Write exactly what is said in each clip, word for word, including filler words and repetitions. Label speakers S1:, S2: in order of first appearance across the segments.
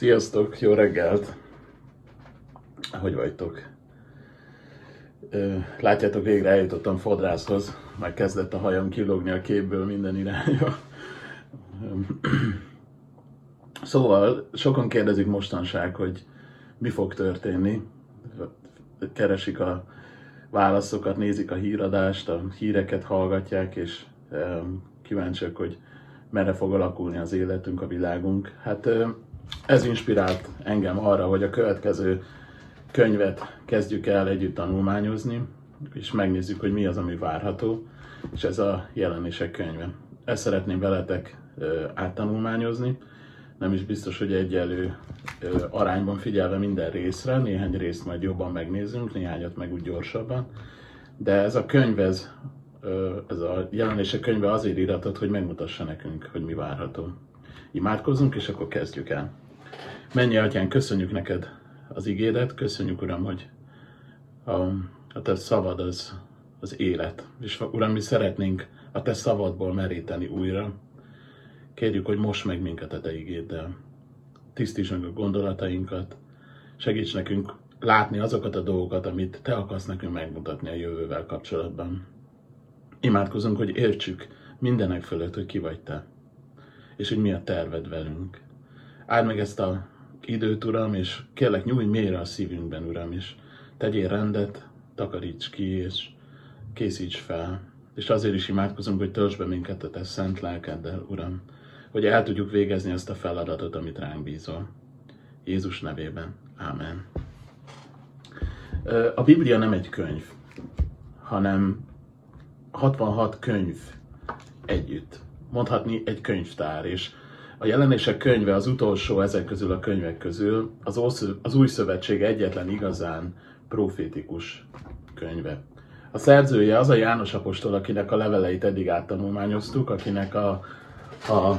S1: Sziasztok, jó reggelt! Hogy vagytok? Látjátok, végre eljutottam fodrászhoz, már kezdett a hajam kilógni a képből minden irányba. Szóval sokan kérdezik mostanság, hogy mi fog történni. Keresik a válaszokat, nézik a híradást, a híreket hallgatják, és kíváncsiak, hogy merre fog alakulni az életünk, a világunk. Hát ez inspirált engem arra, hogy a következő könyvet kezdjük el együtt tanulmányozni, és megnézzük, hogy mi az, ami várható, és ez a Jelenések könyve. Ezt szeretném veletek áttanulmányozni, nem is biztos, hogy egyenlő arányban figyelve minden részre, néhány részt majd jobban megnézzünk, néhányat meg úgy gyorsabban, de ez a könyv, ez, ez a Jelenések könyve azért iratott, hogy megmutassa nekünk, hogy mi várható. Imádkozzunk, és akkor kezdjük el. Menj, Atyán, köszönjük neked az igédet, köszönjük, Uram, hogy a, a te szavad az, az élet. És Uram, mi szeretnénk a te szavadból meríteni újra. Kérjük, hogy moss meg minket a te igéddel. Tisztíts meg a gondolatainkat, segíts nekünk látni azokat a dolgokat, amit te akarsz nekünk megmutatni a jövővel kapcsolatban. Imádkozunk, hogy értsük mindenek fölött, hogy ki vagy te, és hogy mi a terved velünk. Áld meg ezt a időt, Uram, és kérlek, nyújj mélyre a szívünkben, Uram, és tegyél rendet, takaríts ki, és készíts fel. És azért is imádkozunk, hogy töltsd be minket a te szent lelkeddel, Uram, hogy el tudjuk végezni azt a feladatot, amit ránk bízol. Jézus nevében. Ámen. A Biblia nem egy könyv, hanem hatvanhat könyv együtt. Mondhatni egy könyvtár, és a Jelenések könyve az utolsó ezek közül a könyvek közül, az, az Új Szövetség egyetlen igazán profétikus könyve. A szerzője az a János apostol, akinek a leveleit eddig áttanulmányoztuk, akinek a, a,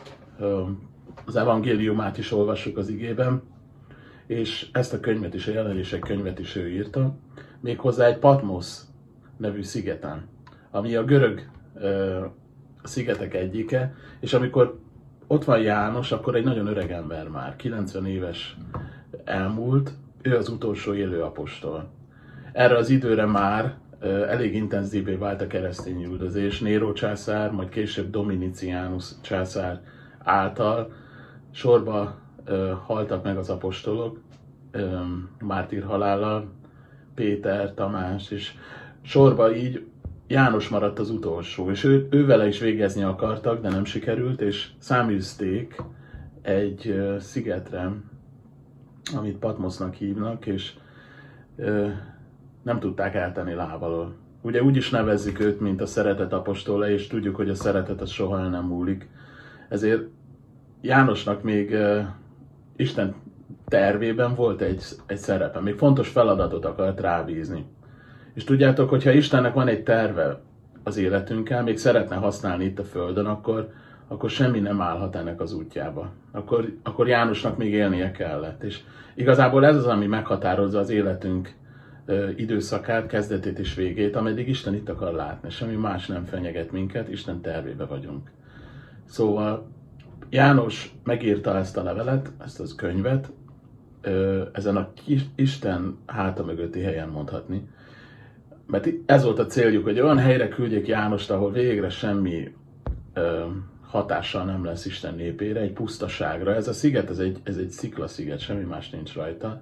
S1: az evangéliumát is olvassuk az igében, és ezt a könyvet is, a Jelenések könyvet is ő írta, méghozzá egy Patmos nevű szigeten, ami a görög ö, szigetek egyike, és amikor ott van János, akkor egy nagyon öreg ember már, kilencven éves elmúlt, ő az utolsó élő apostol. Erre az időre már elég intenzívvé vált a keresztény üldözés. Néró császár, majd később Domitianus császár által sorba ö, haltak meg az apostolok, ö, mártír halállal, Péter, Tamás, és sorba így János maradt az utolsó, és ő, ő vele is végezni akartak, de nem sikerült, és száműzték egy ö, szigetre, amit Patmosnak hívnak, és ö, nem tudták eltenni lábalól. Ugye úgy is nevezzük őt, mint a szeretet apostola, és tudjuk, hogy a szeretet az soha el nem múlik. Ezért Jánosnak még uh, Isten tervében volt egy, egy szerepe, még fontos feladatot akart rábízni. És tudjátok, hogyha Istennek van egy terve az életünkkel, még szeretne használni itt a Földön, akkor, akkor semmi nem állhat ennek az útjába. Akkor, akkor Jánosnak még élnie kellett. És igazából ez az, ami meghatározza az életünk időszakát, kezdetét és végét, ameddig Isten itt akar látni. Semmi más nem fenyeget minket, Isten tervébe vagyunk. Szóval János megírta ezt a levelet, ezt az könyvet, ezen a Isten háta mögötti helyen mondhatni. Mert ez volt a céljuk, hogy olyan helyre küldjék Jánost, ahol végre semmi hatással nem lesz Isten népére, egy pusztaságra. Ez a sziget, ez egy, ez egy sziklasziget, semmi más nincs rajta.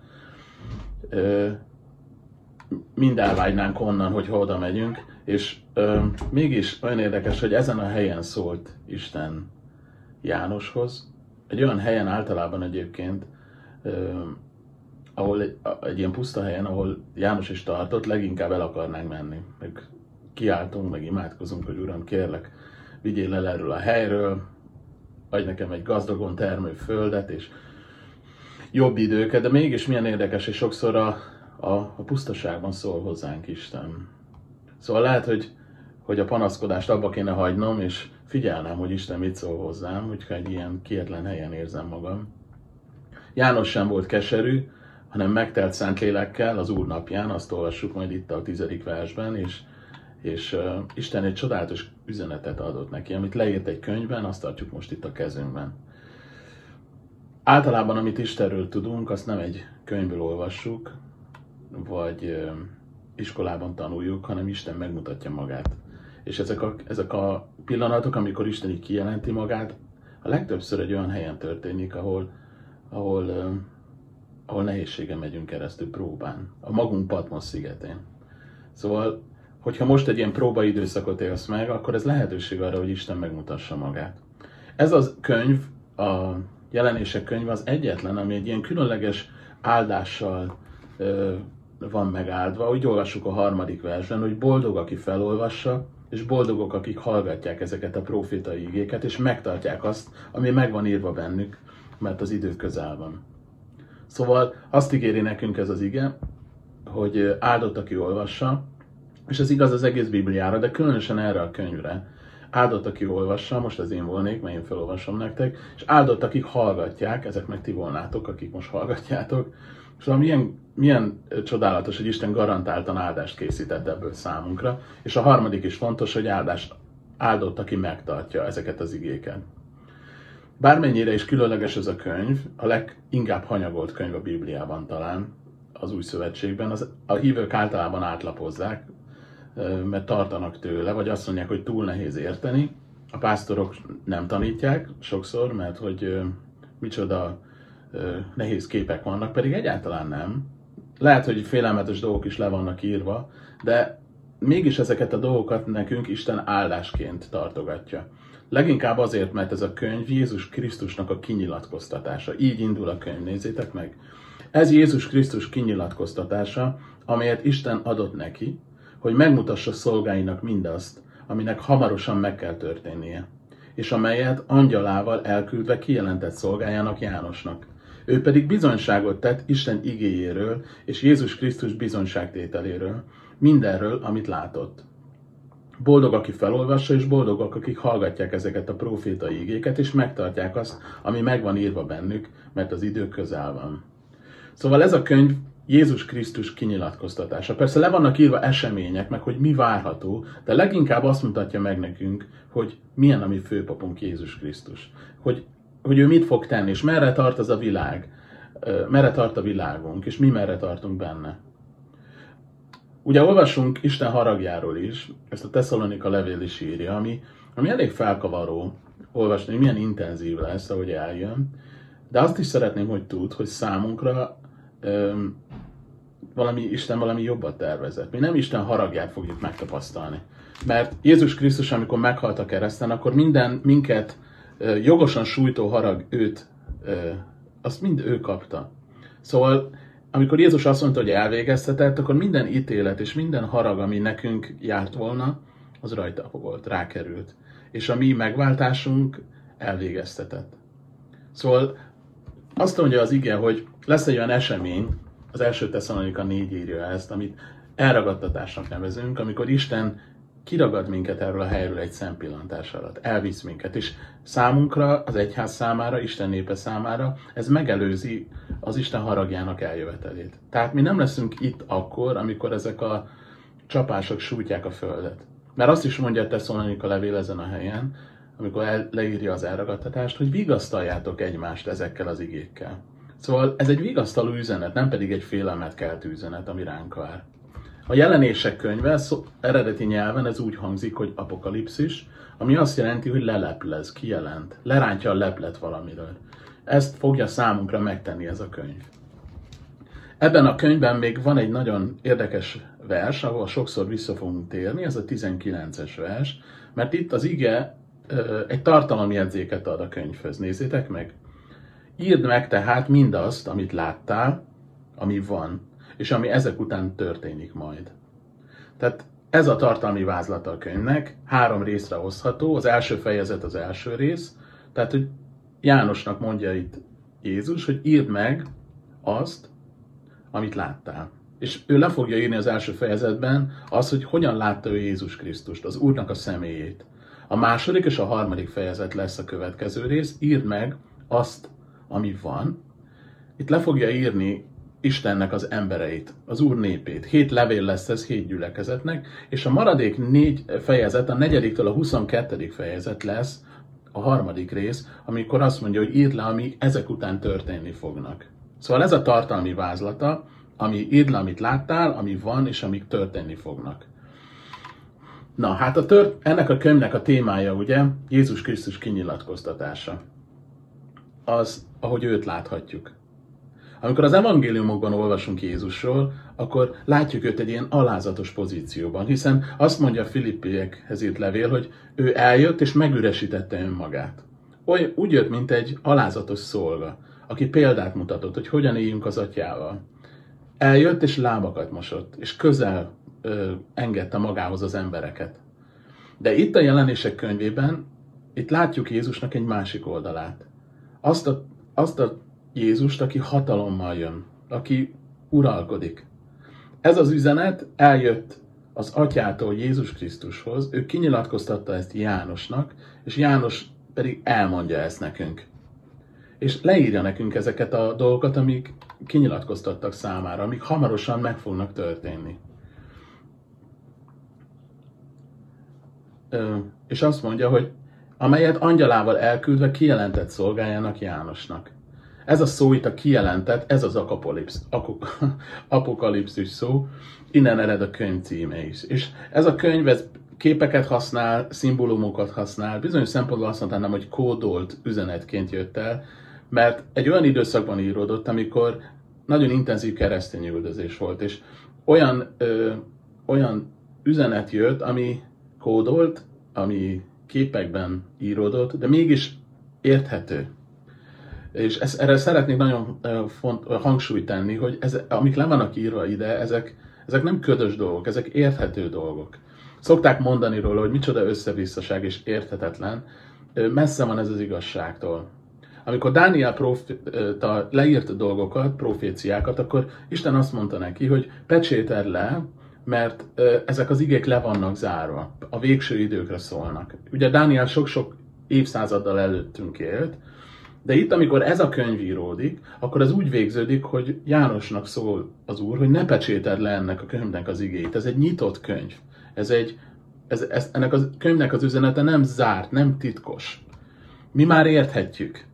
S1: Mind elvágynánk onnan, hogy oda megyünk, és ö, mégis olyan érdekes, hogy ezen a helyen szólt Isten Jánoshoz. Egy olyan helyen általában egyébként, ö, ahol egy, egy ilyen puszta helyen, ahol János is tartott, leginkább el akarnánk menni. Meg kiáltunk, meg imádkozunk, hogy Uram, kérlek, vigyél el erről a helyről, adj nekem egy gazdagon termő földet, és jobb időket, de mégis milyen érdekes, és sokszor a A, a pusztaságban szól hozzánk Isten. Szóval lehet, hogy, hogy a panaszkodást abba kéne hagynom, és figyelnem, hogy Isten mit szól hozzám, hogyha egy ilyen kietlen helyen érzem magam. János sem volt keserű, hanem megtelt Szentlélekkel az Úr napján, azt olvassuk majd itt a tizedik versben, és, és uh, Isten egy csodálatos üzenetet adott neki, amit leírt egy könyvben, azt tartjuk most itt a kezünkben. Általában, amit Istenről tudunk, azt nem egy könyvből olvassuk, vagy iskolában tanuljuk, hanem Isten megmutatja magát. És ezek a, ezek a pillanatok, amikor Isten így kijelenti magát, a legtöbbször egy olyan helyen történik, ahol, ahol, ahol nehézségen megyünk keresztül próbán, a magunk Patmos szigetén. Szóval, hogyha most egy ilyen próbaidőszakot élsz meg, akkor ez lehetőség arra, hogy Isten megmutassa magát. Ez az könyv, a Jelenések könyve az egyetlen, ami egy ilyen különleges áldással ö, van megáldva. Úgy olvassuk a harmadik versben, hogy boldog, aki felolvassa, és boldogok, akik hallgatják ezeket a profétai igéket, és megtartják azt, ami meg van írva bennük, mert az idő közel van. Szóval azt ígéri nekünk ez az ige, hogy áldott, aki olvassa, és ez igaz az egész Bibliára, de különösen erre a könyvre. Áldott, aki olvassa, most az én volnék, mert én felolvasom nektek, és áldott, akik hallgatják, ezek meg ti volnátok, akik most hallgatjátok. Szóval milyen, milyen csodálatos, hogy Isten garantáltan áldást készített ebből számunkra. És a harmadik is fontos, hogy áldást áldott, aki megtartja ezeket az igéket. Bármennyire is különleges ez a könyv, a leginkább hanyagolt könyv a Bibliában talán, az Új Szövetségben, az, a hívők általában átlapozzák, mert tartanak tőle, vagy azt mondják, hogy túl nehéz érteni. A pásztorok nem tanítják sokszor, mert hogy micsoda nehéz képek vannak, pedig egyáltalán nem. Lehet, hogy félelmetes dolgok is le vannak írva, de mégis ezeket a dolgokat nekünk Isten áldásként tartogatja. Leginkább azért, mert ez a könyv Jézus Krisztusnak a kinyilatkoztatása. Így indul a könyv, nézzétek meg. Ez Jézus Krisztus kinyilatkoztatása, amelyet Isten adott neki, hogy megmutassa szolgáinak mindazt, aminek hamarosan meg kell történnie, és amelyet angyalával elküldve kijelentett szolgájának, Jánosnak. Ő pedig bizonyságot tett Isten igéjéről és Jézus Krisztus bizonyságtételéről, mindenről, amit látott. Boldog, aki felolvassa, és boldogak, akik hallgatják ezeket a prófétai igéket, és megtartják azt, ami meg van írva bennük, mert az idő közel van. Szóval ez a könyv Jézus Krisztus kinyilatkoztatása. Persze le vannak írva események, meg hogy mi várható, de leginkább azt mutatja meg nekünk, hogy milyen a mi főpapunk Jézus Krisztus. Hogy, hogy ő mit fog tenni, és merre tart az a világ, merre tart a világunk, és mi merre tartunk benne. Ugye olvasunk Isten haragjáról is, ezt a Tesszalonika levél is írja, ami, ami elég felkavaró olvasni, milyen intenzív lesz, ahogy eljön. De azt is szeretném, hogy tudd, hogy számunkra öm, valami, Isten valami jobbat tervezett. Mi nem Isten haragját fogjuk megtapasztalni. Mert Jézus Krisztus, amikor meghalt a kereszten, akkor minden minket ö, jogosan sújtó harag őt, ö, azt mind ő kapta. Szóval, amikor Jézus azt mondta, hogy elvégeztetett, akkor minden ítélet és minden harag, ami nekünk járt volna, az rajta volt, rákerült. És a mi megváltásunk elvégeztetett. Szóval azt mondja az ige, hogy lesz egy olyan esemény, az első Tesszalonika négy írja ezt, amit elragadtatásnak nevezünk, amikor Isten kiragad minket erről a helyről egy szempillantás alatt, elvisz minket, és számunkra, az egyház számára, Isten népe számára, ez megelőzi az Isten haragjának eljövetelét. Tehát mi nem leszünk itt akkor, amikor ezek a csapások sújtják a földet. Mert azt is mondja a Tesszalonika levél ezen a helyen, amikor el, leírja az elragadtatást, hogy vigasztaljátok egymást ezekkel az igékkel. Szóval ez egy vigasztaló üzenet, nem pedig egy félelmet keltő üzenet, ami ránk vár. A Jelenések könyve szó, eredeti nyelven ez úgy hangzik, hogy apokalipszis, ami azt jelenti, hogy leleplez, kijelent, lerántja a leplet valamiről. Ezt fogja számunkra megtenni ez a könyv. Ebben a könyvben még van egy nagyon érdekes vers, ahol sokszor vissza fogunk térni, ez a tizenkilences vers, mert itt az ige egy tartalomjegyzéket ad a könyvhöz. Nézzétek meg! Írd meg tehát mindazt, amit láttál, ami van, és ami ezek után történik majd. Tehát ez a tartalmi vázlata a könyvnek, három részre osztható, az első fejezet az első rész, tehát hogy Jánosnak mondja itt Jézus, hogy írd meg azt, amit láttál. És ő le fogja írni az első fejezetben azt, hogy hogyan látta ő Jézus Krisztust, az Úrnak a személyét. A második és a harmadik fejezet lesz a következő rész, írd meg azt, ami van. Itt le fogja írni Istennek az embereit, az Úr népét. Hét levél lesz ez, hét gyülekezetnek, és a maradék négy fejezet, a negyediktől a huszonkettedik fejezet lesz a harmadik rész, amikor azt mondja, hogy írd le, ami ezek után történni fognak. Szóval ez a tartalmi vázlata, ami írd le, amit láttál, ami van, és amik történni fognak. Na, hát a tört, ennek a könyvnek a témája ugye Jézus Krisztus kinyilatkoztatása. Az, ahogy őt láthatjuk. Amikor az evangéliumokban olvasunk Jézusról, akkor látjuk őt egy ilyen alázatos pozícióban, hiszen azt mondja a Filippiekhez írt levél, hogy ő eljött és megüresítette önmagát. Oly, úgy jött, mint egy alázatos szolga, aki példát mutatott, hogy hogyan éljünk az atyával. Eljött és lábakat mosott, és közel ö, engedte magához az embereket. De itt a Jelenések könyvében, itt látjuk Jézusnak egy másik oldalát. Azt a, azt a Jézust, aki hatalommal jön, aki uralkodik. Ez az üzenet eljött az atyától Jézus Krisztushoz, ő kinyilatkoztatta ezt Jánosnak, és János pedig elmondja ezt nekünk. És leírja nekünk ezeket a dolgokat, amik kinyilatkoztattak számára, amik hamarosan meg fognak történni. Ö, és azt mondja, hogy amelyet angyalával elküldve kijelentett szolgájának, Jánosnak. Ez a szó itt a kijelentett, ez az apokalipszis szó, innen ered a könyv címe is. És ez a könyv ez képeket használ, szimbólumokat használ, bizonyos szempontból azt mondanám, hogy kódolt üzenetként jött el, mert egy olyan időszakban íródott, amikor nagyon intenzív keresztény üldözés volt, és olyan, ö, olyan üzenet jött, ami kódolt, ami képekben íródott, de mégis érthető. És ezt, erre szeretnék nagyon font, hangsúlyt tenni, hogy ez, amik le vannak írva ide, ezek, ezek nem ködös dolgok, ezek érthető dolgok. Szokták mondani róla, hogy micsoda összevisszaság és érthetetlen, messze van ez az igazságtól. Amikor Dániel próféta leírt dolgokat, proféciákat, akkor Isten azt mondta neki, hogy pecséted le, mert ezek az igék le vannak zárva, a végső időkre szólnak. Ugye Dániel sok-sok évszázaddal előttünk élt, de itt, amikor ez a könyv íródik, akkor ez úgy végződik, hogy Jánosnak szól az Úr, hogy ne pecséted le ennek a könyvnek az igéit. Ez egy nyitott könyv. Ez egy, ez, ez, ennek a könyvnek az üzenete nem zárt, nem titkos. Mi már érthetjük.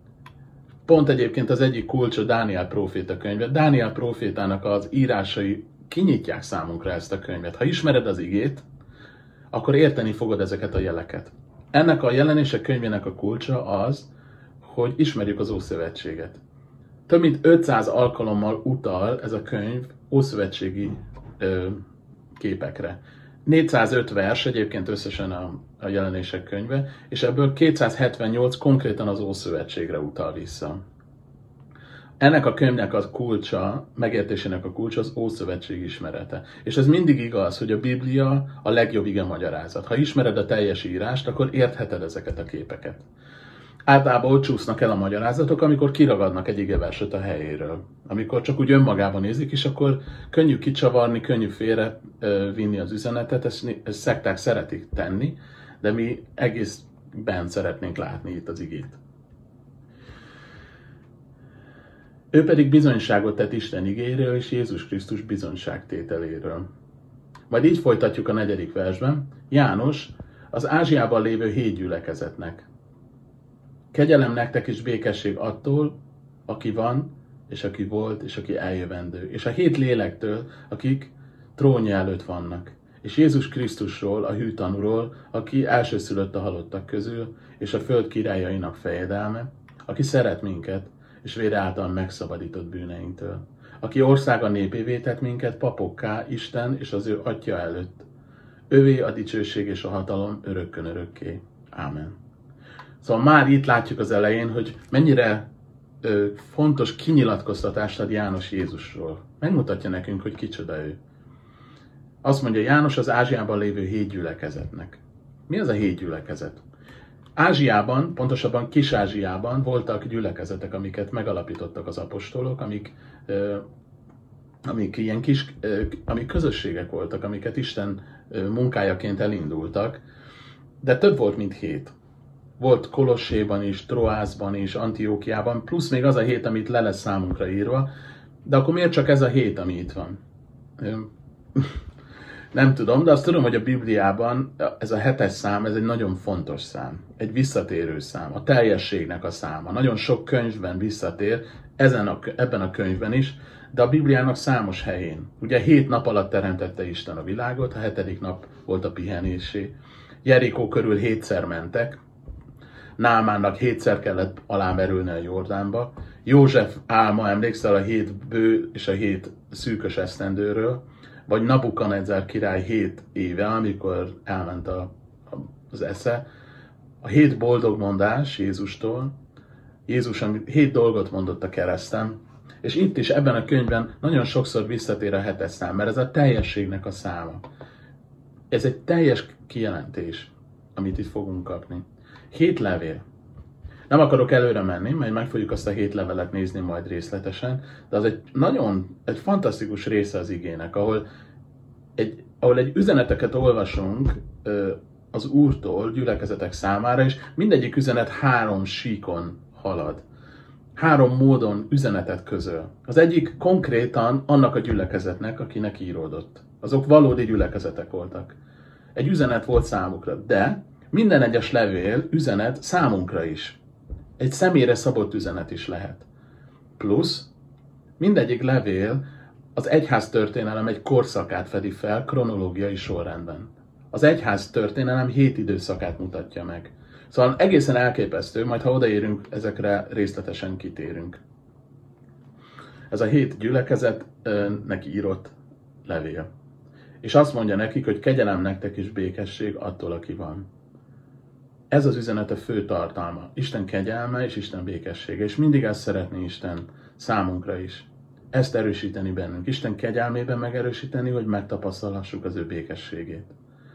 S1: Pont egyébként az egyik kulcs a Dániel próféta könyve. Dániel prófétának az írásai kinyitják számunkra ezt a könyvet. Ha ismered az igét, akkor érteni fogod ezeket a jeleket. Ennek a Jelenések könyvének a kulcsa az, hogy ismerjük az Ószövetséget. Több mint ötszáz alkalommal utal ez a könyv ószövetségi ö, képekre. négyszázöt vers egyébként összesen a, a Jelenések könyve, és ebből kétszázhetvennyolc konkrétan az Ószövetségre utal vissza. Ennek a könyvnek a kulcsa, megértésének a kulcsa az Ószövetség ismerete. És ez mindig igaz, hogy a Biblia a legjobb ige magyarázat. Ha ismered a teljes írást, akkor értheted ezeket a képeket. Általában ott csúsznak el a magyarázatok, amikor kiragadnak egy igeverset a helyéről. Amikor csak úgy önmagában nézik, és akkor könnyű kicsavarni, könnyű félre vinni az üzenetet, ezt, ezt szekták szeretik tenni, de mi egészben szeretnénk látni itt az igét. Ő pedig bizonyságot tett Isten igéről és Jézus Krisztus bizonyságtételéről. Majd így folytatjuk a negyedik versben. János az Ázsiában lévő hét gyülekezetnek. Kegyelem nektek és békesség attól, aki van, és aki volt, és aki eljövendő. És a hét lélektől, akik trónja előtt vannak. És Jézus Krisztusról, a hű tanúról, aki elsőszülött a halottak közül, és a föld királyainak fejedelme, aki szeret minket, és vére által megszabadított bűneinktől. Aki országa népévé tett minket papokká, Isten és az ő Atya előtt. Övé a dicsőség és a hatalom örökkön örökké. Ámen. Szóval már itt látjuk az elején, hogy mennyire ö, fontos kinyilatkoztatást ad János Jézusról. Megmutatja nekünk, hogy kicsoda ő. Azt mondja, János az Ázsiában lévő hét gyülekezetnek. Mi az a hét gyülekezet? Ázsiában, pontosabban Kis-Ázsiában voltak gyülekezetek, amiket megalapítottak az apostolok, amik, ö, amik ilyen kis, ö, amik közösségek voltak, amiket Isten ö, munkájaként elindultak, de több volt, mint hét. Volt Kolosséban is, Troászban is, Antiókiában, plusz még az a hét, amit le lesz számunkra írva, de akkor miért csak ez a hét, ami itt van? Nem tudom, de azt tudom, hogy a Bibliában ez a hetes szám, ez egy nagyon fontos szám. Egy visszatérő szám, a teljességnek a száma. Nagyon sok könyvben visszatér, ezen a, ebben a könyvben is, de a Bibliának számos helyén. Ugye hét nap alatt teremtette Isten a világot, a hetedik nap volt a pihenésé. Jerikó körül hétszer mentek, Námánnak hétszer kellett alámerülni a Jordánba. József álma, emlékszel a hét bő és a hét szűkös esztendőről, vagy Nabukadnezár király hét éve, amikor elment a, a, az esze. A hét boldog mondás Jézustól. Jézus hét dolgot mondott a kereszten, és itt is ebben a könyvben nagyon sokszor visszatér a hetes szám, mert ez a teljességnek a száma. Ez egy teljes kijelentés, amit itt fogunk kapni. Hét levél. Nem akarok előre menni, majd meg fogjuk azt a hét levelet nézni majd részletesen, de az egy nagyon, egy fantasztikus része az igének, ahol egy, ahol egy üzeneteket olvasunk az Úrtól gyülekezetek számára, és mindegyik üzenet három síkon halad. Három módon üzenetet közöl. Az egyik konkrétan annak a gyülekezetnek, akinek íródott. Azok valódi gyülekezetek voltak. Egy üzenet volt számukra, de minden egyes levél üzenet számunkra is. Egy személyre szabott üzenet is lehet. Plusz mindegyik levél az egyház történelem egy korszakát fedi fel kronológiai sorrendben. Az egyház történelem hét időszakát mutatja meg. Szóval egészen elképesztő, majd ha odaérünk, ezekre részletesen kitérünk. Ez a hét gyülekezetnek írott levél. És azt mondja nekik, hogy kegyelem nektek és békesség attól, aki van. Ez az üzenet a fő tartalma. Isten kegyelme és Isten békessége. És mindig ezt szeretné Isten számunkra is. Ezt erősíteni bennünk. Isten kegyelmében megerősíteni, hogy megtapasztalhassuk az ő békességét.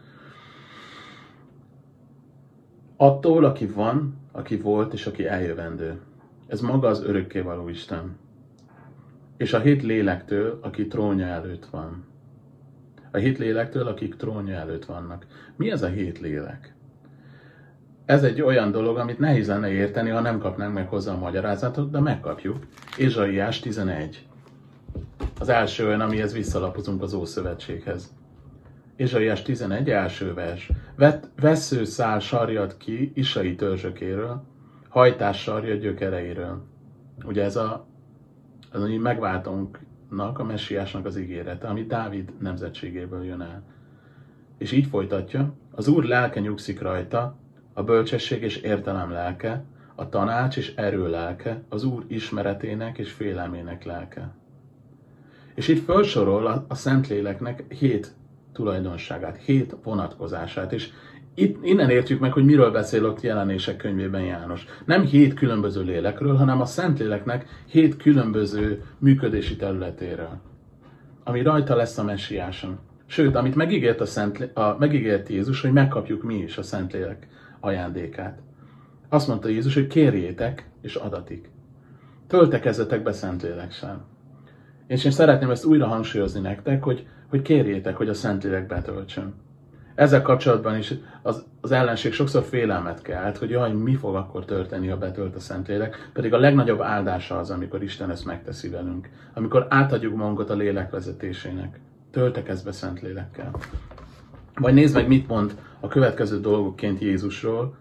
S1: Attól, aki van, aki volt és aki eljövendő. Ez maga az örökkévaló Isten. És a hét lélektől, aki trónja előtt van. A hét lélektől, akik trónja előtt vannak. Mi ez a hét lélek? Ez egy olyan dolog, amit nehéz lenne érteni, ha nem kapnánk meg hozzá a magyarázatot, de megkapjuk. Ézsaiás tizenegy. Az első olyan, amihez visszalapozunk az Ószövetséghez. Ézsaiás tizenegy, első vers. Vessző szál sarjad ki Isai törzsökéről, hajtás sarja gyökereiről. Ugye ez a, az, ami megváltónknak, a messiásnak az ígérete, ami Dávid nemzetségéből jön el. És így folytatja, az Úr lelke nyugszik rajta, a bölcsesség és értelem lelke, a tanács és erő lelke, az Úr ismeretének és félelmének lelke. És itt felsorol a, a Szentléleknek hét tulajdonságát, hét vonatkozását, és itt, innen értjük meg, hogy miről beszél ott Jelenések könyvében János. Nem hét különböző lélekről, hanem a Szentléleknek hét különböző működési területéről, ami rajta lesz a messiáson. Sőt, amit megígért, a Szent, a, megígért Jézus, hogy megkapjuk mi is a Szentlélek ajándékát. Azt mondta Jézus, hogy kérjétek, és adatik. Töltekezzetek be Szentléleksel. És én szeretném ezt újra hangsúlyozni nektek, hogy, hogy kérjétek, hogy a Szentlélek betöltsön. Ezzel kapcsolatban is az, az ellenség sokszor félelmet kelt, hogy jaj, mi fog akkor történni, ha betölt a Szentlélek, pedig a legnagyobb áldása az, amikor Isten ezt megteszi velünk. Amikor átadjuk magunkat a lélek vezetésének. Töltekezz be Szentlélekkel. Vagy nézd meg, mit mond a következő dolgokként Jézusról,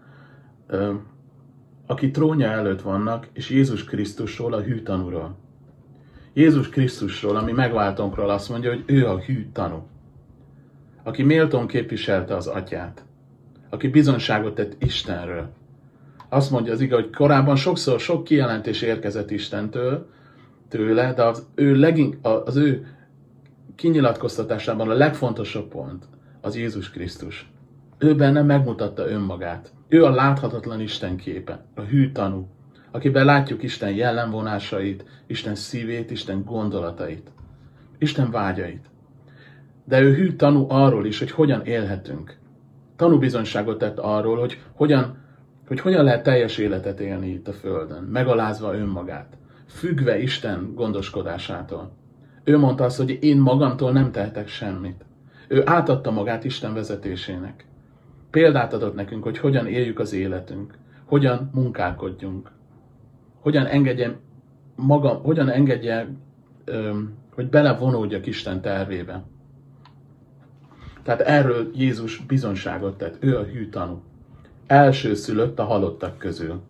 S1: aki trónja előtt vannak, és Jézus Krisztusról, a hű tanúról. Jézus Krisztusról, ami megváltónkról azt mondja, hogy ő a hű tanú. Aki méltón képviselte az Atyát. Aki bizonyságot tett Istenről. Azt mondja az ige, hogy korábban sokszor sok kijelentés érkezett Istentől, tőle, de az ő, legink, az ő kinyilatkoztatásában a legfontosabb pont az Jézus Krisztus. Ő benne megmutatta önmagát. Ő a láthatatlan Isten képe, a hű tanú, akiben látjuk Isten jellemvonásait, Isten szívét, Isten gondolatait, Isten vágyait. De ő hű tanú arról is, hogy hogyan élhetünk. Tanúbizonyságot tett arról, hogy hogyan, hogy hogyan lehet teljes életet élni itt a Földön, megalázva önmagát, függve Isten gondoskodásától. Ő mondta azt, hogy én magamtól nem tehetek semmit. Ő átadta magát Isten vezetésének. Példát adott nekünk, hogy hogyan éljük az életünk, hogyan munkálkodjunk, hogyan engedje, maga, hogyan engedje, hogy belevonódjak Isten tervébe. Tehát erről Jézus bizonyságot tett, ő a hű tanú. Elsőszülött a halottak közül.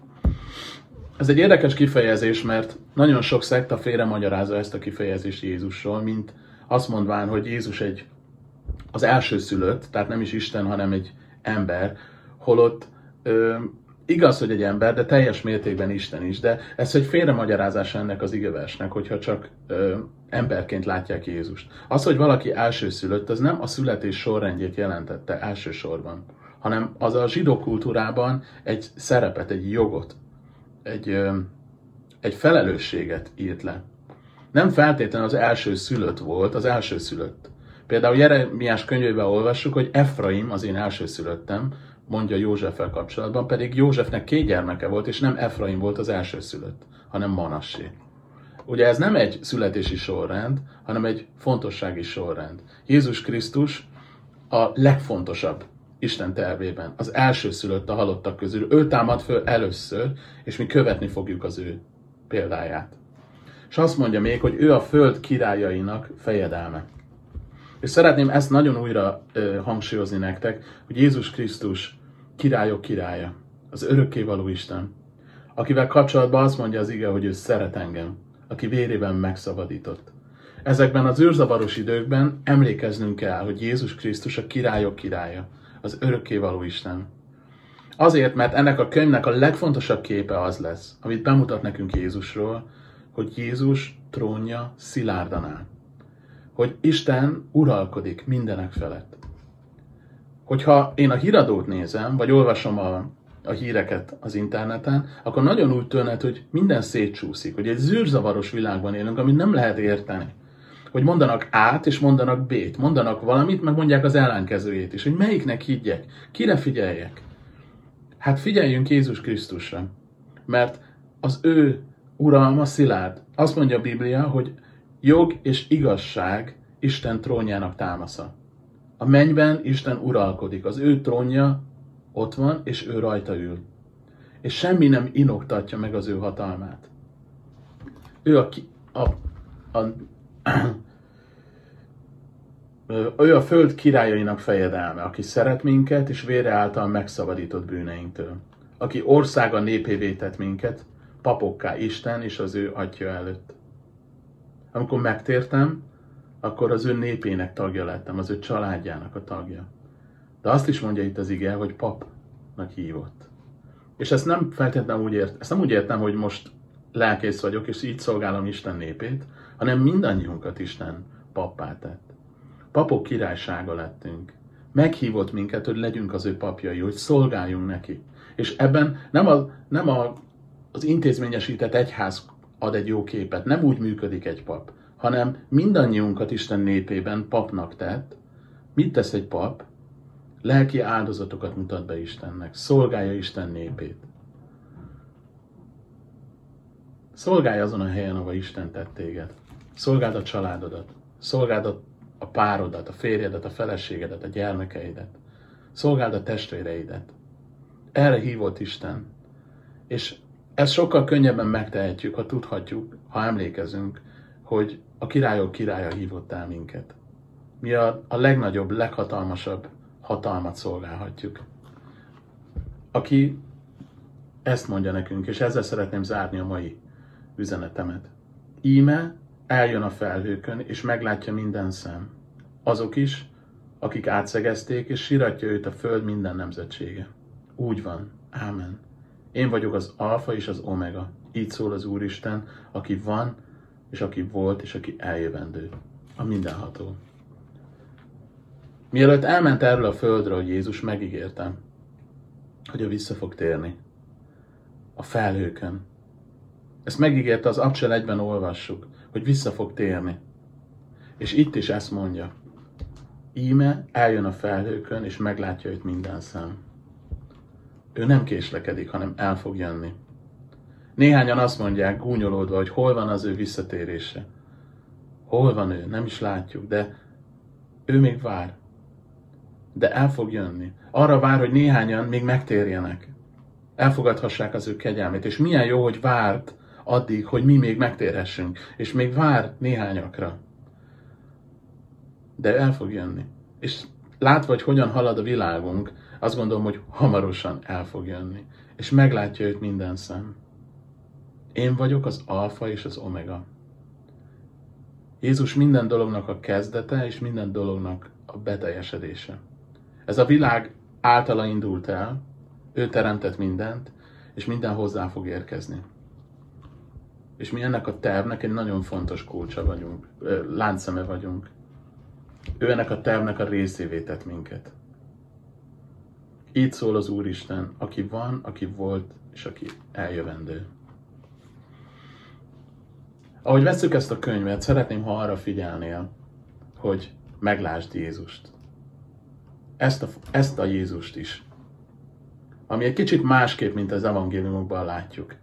S1: Ez egy érdekes kifejezés, mert nagyon sok szekta félremagyarázza ezt a kifejezést Jézusról, mint azt mondván, hogy Jézus egy az elsőszülött, tehát nem is Isten, hanem egy ember, holott ö, igaz, hogy egy ember, de teljes mértékben Isten is, de ez egy félremagyarázás ennek az igeversnek, hogyha csak ö, emberként látják Jézust. Az, hogy valaki elsőszülött, az nem a születés sorrendjét jelentette elsősorban, hanem az a zsidó kultúrában egy szerepet, egy jogot, egy, ö, egy felelősséget írt le. Nem feltétlenül az elsőszülött volt, az elsőszülött. Például Jeremiás könyvében olvassuk, hogy Efraim az én elsőszülöttem, mondja Józseffel kapcsolatban, pedig Józsefnek két gyermeke volt, és nem Efraim volt az elsőszülött, hanem Manassé. Ugye ez nem egy születési sorrend, hanem egy fontossági sorrend. Jézus Krisztus a legfontosabb Isten tervében, az elsőszülött a halottak közül. Ő támad föl először, és mi követni fogjuk az ő példáját. És azt mondja még, hogy ő a föld királyainak fejedelme. És szeretném ezt nagyon újra ö, hangsúlyozni nektek, hogy Jézus Krisztus királyok királya, az örökkévaló Isten, akivel kapcsolatban azt mondja az ige, hogy ő szeret engem, aki vérében megszabadított. Ezekben az űrzavaros időkben emlékeznünk kell, hogy Jézus Krisztus a királyok királya, az örökkévaló Isten. Azért, mert ennek a könyvnek a legfontosabb képe az lesz, amit bemutat nekünk Jézusról, hogy Jézus trónja szilárdan áll. Hogy Isten uralkodik mindenek felett. Hogyha én a híradót nézem, vagy olvasom a, a híreket az interneten, akkor nagyon úgy tűnhet, hogy minden szétcsúszik, hogy egy zűrzavaros világban élünk, amit nem lehet érteni. Hogy mondanak A-t és mondanak B-t, mondanak valamit, meg mondják az ellenkezőjét is, hogy melyiknek higgyek, kire figyeljek. Hát figyeljünk Jézus Krisztusra, mert az ő uralma szilárd. Azt mondja a Biblia, hogy jog és igazság Isten trónjának támasza. A mennyben Isten uralkodik, az ő trónja ott van, és ő rajta ül. És semmi nem inoktatja meg az ő hatalmát. Ő a, a, a, ő a föld királyainak fejedelme, aki szeret minket, és vére által megszabadított bűneinktől. Aki országa népévé tett minket, papokká Isten és az ő atya előtt. Amikor megtértem, akkor az ő népének tagja lettem, az ő családjának a tagja. De azt is mondja itt az ige, hogy papnak hívott. És ezt nem feltétlenül úgy ért, ezt nem úgy értem, hogy most lelkész vagyok, és így szolgálom Isten népét, hanem mindannyiunkat Isten pappá tett. Papok királysága lettünk. Meghívott minket, hogy legyünk az ő papjai, hogy szolgáljunk neki. És ebben nem, a, nem a, az intézményesített egyház ad egy jó képet, nem úgy működik egy pap, hanem mindannyiunkat Isten népében papnak tett. Mit tesz egy pap? Lelki áldozatokat mutat be Istennek, szolgálja Isten népét. Szolgálj azon a helyen, ahol Isten tett téged. Szolgáld a családodat, szolgáld a párodat, a férjedet, a feleségedet, a gyermekeidet. Szolgáld a testvéreidet. Erre hívott Isten. És ezt sokkal könnyebben megtehetjük, ha tudhatjuk, ha emlékezünk, hogy a királyok királya hívott el minket. Mi a, a legnagyobb, leghatalmasabb hatalmat szolgálhatjuk. Aki ezt mondja nekünk, és ezzel szeretném zárni a mai üzenetemet. Íme eljön a felhőkön, és meglátja minden szem. Azok is, akik átszegezték, és síratja őt a föld minden nemzetsége. Úgy van. Ámen. Én vagyok az alfa és az omega. Így szól az Úristen, aki van, és aki volt, és aki eljövendő. A mindenható. Mielőtt elment erről a földről, Jézus megígérte, hogy ő vissza fog térni. A felhőkön. Ezt megígérte, az Abcsel egyben olvassuk, hogy vissza fog térni. És itt is ezt mondja. Íme eljön a felhőkön, és meglátja őt minden szem. Ő nem késlekedik, hanem el fog jönni. Néhányan azt mondják, gúnyolódva, hogy hol van az ő visszatérése. Hol van ő? Nem is látjuk, de ő még vár. De el fog jönni. Arra vár, hogy néhányan még megtérjenek. Elfogadhassák az ő kegyelmét. És milyen jó, hogy várt addig, hogy mi még megtérhessünk. És még vár néhányakra. De el fog jönni. És látva, hogy hogyan halad a világunk, azt gondolom, hogy hamarosan el fog jönni, és meglátja őt minden szem. Én vagyok az alfa és az omega. Jézus minden dolognak a kezdete, és minden dolognak a beteljesedése. Ez a világ általa indult el, ő teremtett mindent, és minden hozzá fog érkezni. És mi ennek a tervnek egy nagyon fontos kulcsa vagyunk, láncszeme vagyunk. Ő ennek a tervnek a részévé tett minket. Így szól az Úristen, aki van, aki volt, és aki eljövendő. Ahogy vesszük ezt a könyvet, szeretném, ha arra figyelnél, hogy meglásd Jézust. Ezt a, ezt a Jézust is. Ami egy kicsit másképp, mint az evangéliumokban látjuk.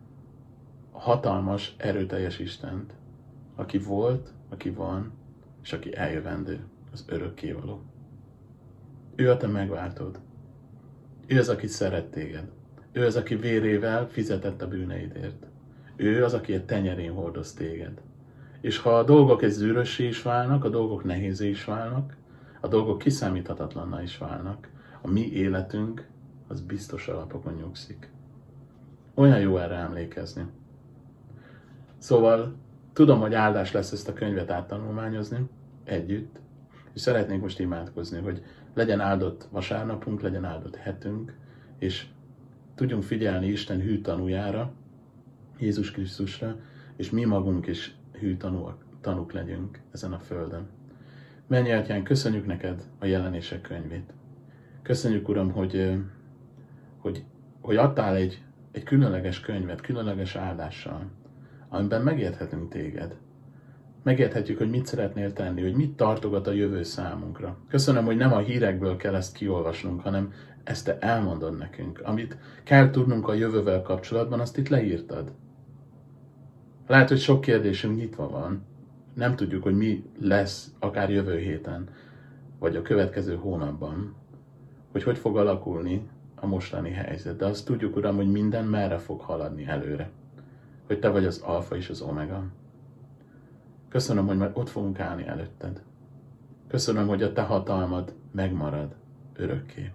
S1: A hatalmas, erőteljes Istent, aki volt, aki van, és aki eljövendő, az örökkévaló. Ő a te megváltod. Ő az, aki szeret téged. Ő az, aki vérével fizetett a bűneidért. Ő az, aki a tenyerén hordoz téged. És ha a dolgok egy zűrössé is válnak, a dolgok nehézé is válnak, a dolgok kiszámíthatatlanná is válnak, a mi életünk az biztos alapokon nyugszik. Olyan jó erre emlékezni. Szóval tudom, hogy áldás lesz ezt a könyvet áttanulmányozni együtt, és szeretnénk most imádkozni, hogy legyen áldott vasárnapunk, legyen áldott hetünk, és tudjunk figyelni Isten hű tanújára, Jézus Krisztusra, és mi magunk is hű tanúak, tanúk legyünk ezen a földön. Menj, Atyán, köszönjük neked a jelenések könyvét. Köszönjük, Uram, hogy, hogy, hogy adtál egy, egy különleges könyvet, különleges áldással, amiben megérthetünk téged. Megérthetjük, hogy mit szeretnél tenni, hogy mit tartogat a jövő számunkra. Köszönöm, hogy nem a hírekből kell ezt kiolvasnunk, hanem ezt te elmondod nekünk. Amit kell tudnunk a jövővel kapcsolatban, azt itt leírtad. Lehet, hogy sok kérdésünk nyitva van. Nem tudjuk, hogy mi lesz akár jövő héten, vagy a következő hónapban, hogy hogy fog alakulni a mostani helyzet. De azt tudjuk, Uram, hogy minden merre fog haladni előre. Hogy te vagy az alfa és az omega. Köszönöm, hogy már ott fogunk állni előtted. Köszönöm, hogy a te hatalmad megmarad örökké.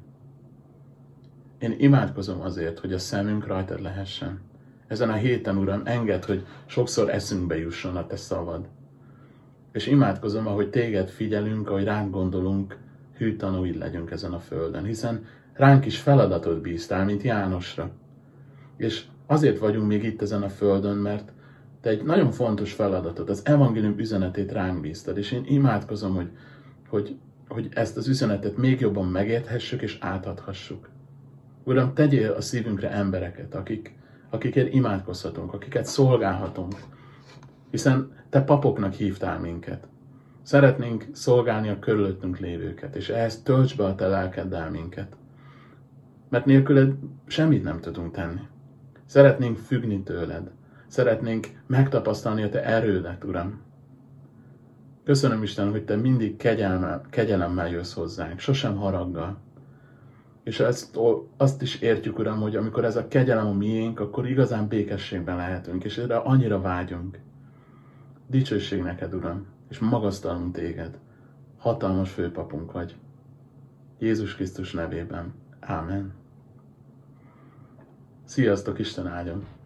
S1: Én imádkozom azért, hogy a szemünk rajtad lehessen. Ezen a héten, Uram, engedd, hogy sokszor eszünkbe jusson a te szavad. És imádkozom, ahogy téged figyelünk, ahogy ránk gondolunk, hű tanúid legyünk ezen a földön, hiszen ránk is feladatot bíztál, mint Jánosra. És azért vagyunk még itt ezen a földön, mert te egy nagyon fontos feladatot, az evangélium üzenetét ránk bíztad, és én imádkozom, hogy, hogy, hogy ezt az üzenetet még jobban megérthessük és átadhassuk. Uram, tegyél a szívünkre embereket, akik, akikért imádkozhatunk, akiket szolgálhatunk, hiszen te papoknak hívtál minket. Szeretnénk szolgálni a körülöttünk lévőket, és ehhez töltsd be a te lelkeddel minket. Mert nélküled semmit nem tudunk tenni. Szeretnénk függni tőled. Szeretnénk megtapasztalni a te erődet, Uram. Köszönöm, Isten, hogy te mindig kegyelmel, kegyelemmel jössz hozzánk, sosem haraggal. És ezt, azt is értjük, Uram, hogy amikor ez a kegyelem a miénk, akkor igazán békességben lehetünk, és erre annyira vágyunk. Dicsőség neked, Uram, és magasztalunk téged. Hatalmas főpapunk vagy. Jézus Krisztus nevében. Ámen. Sziasztok, Isten áldjon!